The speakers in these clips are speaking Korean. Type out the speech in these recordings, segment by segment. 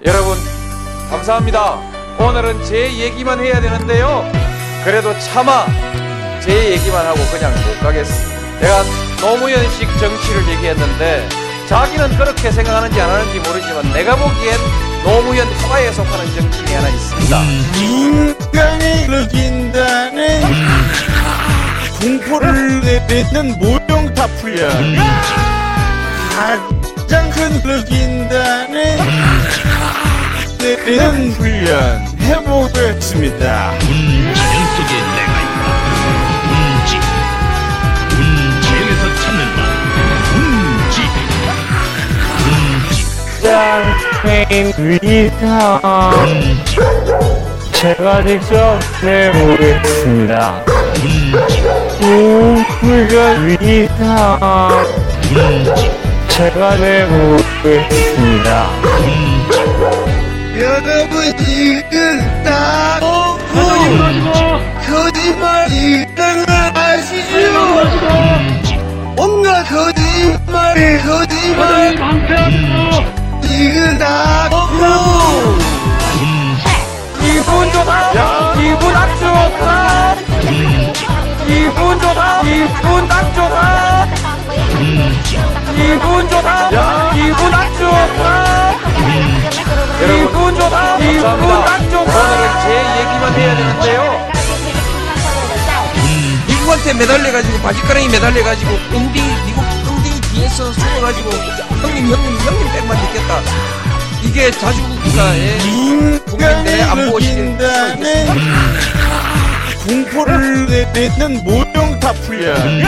여러분 감사합니다. 오늘은 제 얘기만 해야 되는데요, 그래도 차마 제 얘기만 하고 그냥 못 가겠어. 내가 노무현식 정치를 얘기했는데 자기는 그렇게 생각하는지 안 하는지 모르지만 내가 보기엔 노무현 화에 속하는 정치인이 하나 있습니다. 인간이 느낀다는 공포를 내뱉는 모형탑 훈련, 가장 큰 느낀다는 내뱉는 훈련 해보겠습니다. 자연 속에 내가 있다. 운지. 자연에서 찾는다. 운지. 위상 제가 직접 내보겠습니다. 훈련 위상 제가 내보겠습니다. 여러분 지금 다 거짓말이라는 걸 아시죠? 온갖 거짓말 지금 다 기분 좋다. 야, 기분 딱 좋다. 기분 좋다. 기분 딱 좋다. 기분 좋다. 야, 기분 딱 좋다. 기분 좋다. 기분 딱 좋다. 오늘은 제 얘기만 해야 되는데요, 미국한테 매달려가지고 바지가랑이 매달려가지고 미국 엉덩이 뒤에서 숨어가지고 형님 백만 듣겠다. 이게 자주국가의 국민들의 안보 느낀다는 공포를 내뱉는 모형탑 훈련,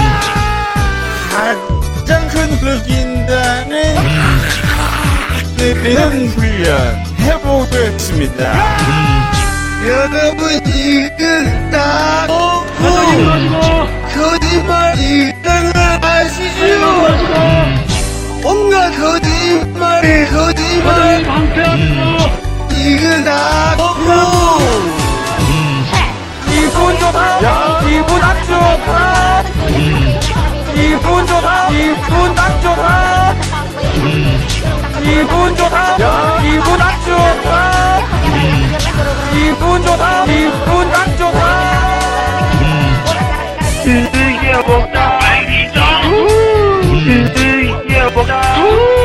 가장 큰 느낀다는 내뱉는 훈련 해보겠습니다. 여러분 지금 다 거짓말이라는 걸 아시죠? 온갖 거짓말 지금 다 기분 좋다. 야, 기분 딱 좋다. 기분 좋다. 기분 딱 좋다. 기분 좋다. 야, 기분 딱 좋다. 기분 좋다. 기분 딱 좋다. 이겨보자. 이겨보자.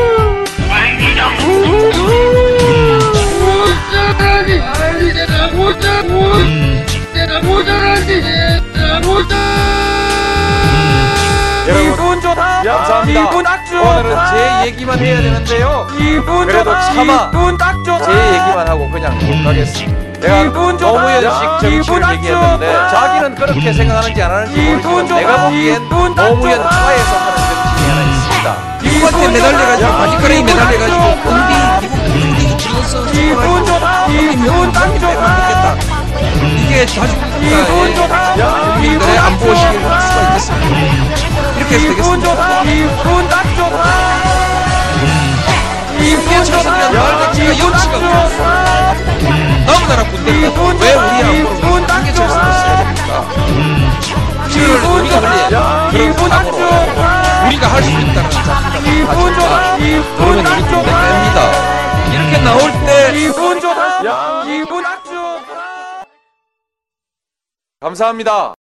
기분 좋다. 감사합니다. 기분 딱 좋다. 오늘은 제 얘기만 해야 되는데요, 기분 그래도 좋다. 차마 기분 딱 좋다. 제 얘기만 하고 그냥 못 가겠어. 내가 노무현식 정치를 얘기했는데 자기는 그렇게 생각하는지 안 하는지 모르지만 내가 보기엔 노무현 화에 속하는 정치인이 하나 있습니다. 미국한테 매달려가지고 바지가랑이 매달려가지고 미국 뒤에서 기분 좋다. 기분 딱 좋다. 이게 자주국가의 국민들의 안보식일 수가 있겠습니다. 이렇게 해서 되겠습니다. 기분 딱 좋다. 기분 좋다. 열대치가 염치가 없어. 너무나라 군대가 왜 우리 안보를 크게 절수있어야 됩니까? 필요를 우리가 흘려야 그런 각오로 우리가 할 수 있다는 자신감을 가지고 그러면 우리 군대 뺍니다. 이렇게 나올 때 기분 좋다. 기분 딱 좋다. 감사합니다.